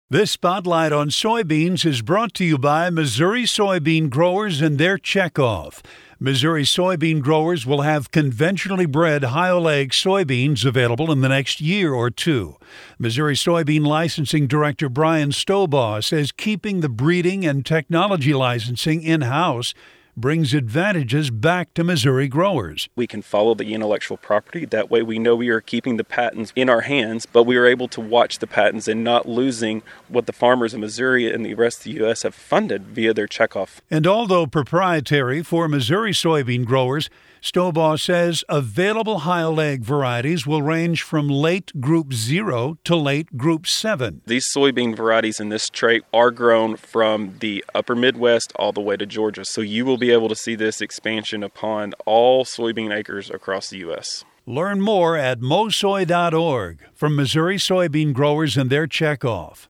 This spotlight on soybeans is brought to you by Missouri soybean growers and their checkoff. Missouri soybean growers will have conventionally bred high-oleic soybeans available in the next year or two. Missouri Soybean Licensing Director Brian Stobaugh says keeping the breeding and technology licensing in-house brings advantages back to Missouri growers. We can follow the intellectual property. That way we know we are keeping the patents in our hands, but we are able to watch the patents and not losing what the farmers in Missouri and the rest of the U.S. have funded via their checkoff. And although proprietary for Missouri soybean growers, Stobaugh says available high-oleic varieties will range from late Group 0 to late Group 7. These soybean varieties in this trait are grown from the upper Midwest all the way to Georgia, so you will be able to see this expansion upon all soybean acres across the U.S. Learn more at mosoy.org from Missouri soybean growers and their checkoff.